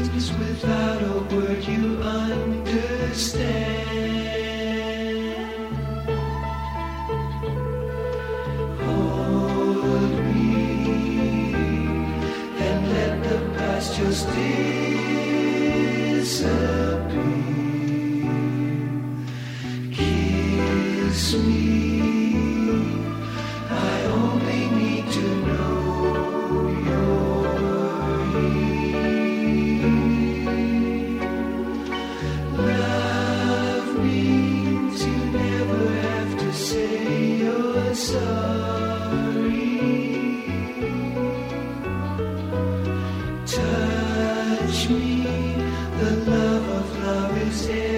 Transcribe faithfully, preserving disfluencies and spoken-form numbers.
means without a word you understand. Hold me and let the past just disappear. Kiss me, I only need to know you're here. Love means you never have to say you're sorry. Touch me, the love of love is